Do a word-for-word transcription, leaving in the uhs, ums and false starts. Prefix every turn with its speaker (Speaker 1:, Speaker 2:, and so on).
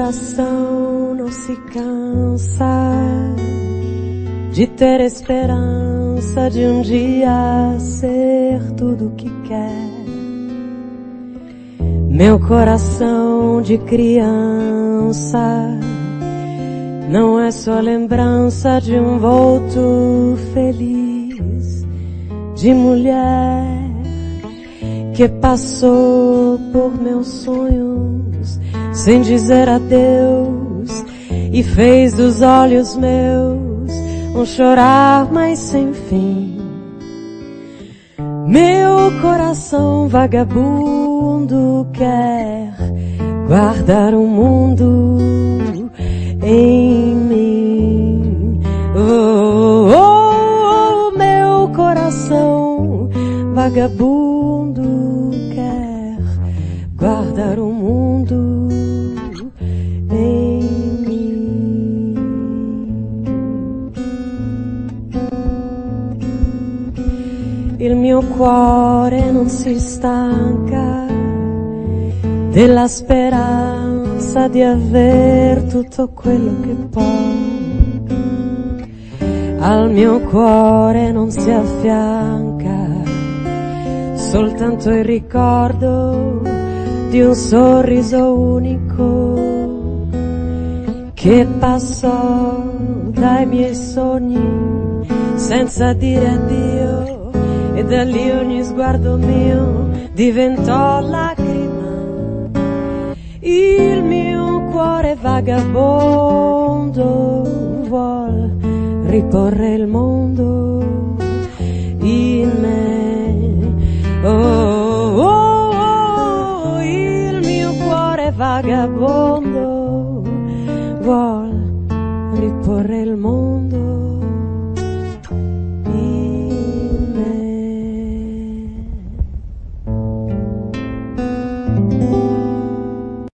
Speaker 1: coração não se cansa de ter esperança de um dia ser tudo o que quer. Meu coração de criança não é só lembrança de um volto feliz de mulher que passou por meus sonhos sem dizer adeus e fez dos olhos meus um chorar mas sem fim. Meu coração vagabundo quer guardar o mundo em mim. Oh, oh, oh, meu coração vagabundo quer guardar o mundo em mim. Il mio cuore non si stanca della speranza di aver tutto quello che può. Al mio cuore non si affianca soltanto il ricordo di un sorriso unico che passò dai miei sogni senza dire addio, e da lì ogni sguardo mio diventò lacrima. Il mio cuore vagabondo vuol riporre il mondo in me. Oh, oh, oh, il mio cuore vagabondo vuol riporre il mondo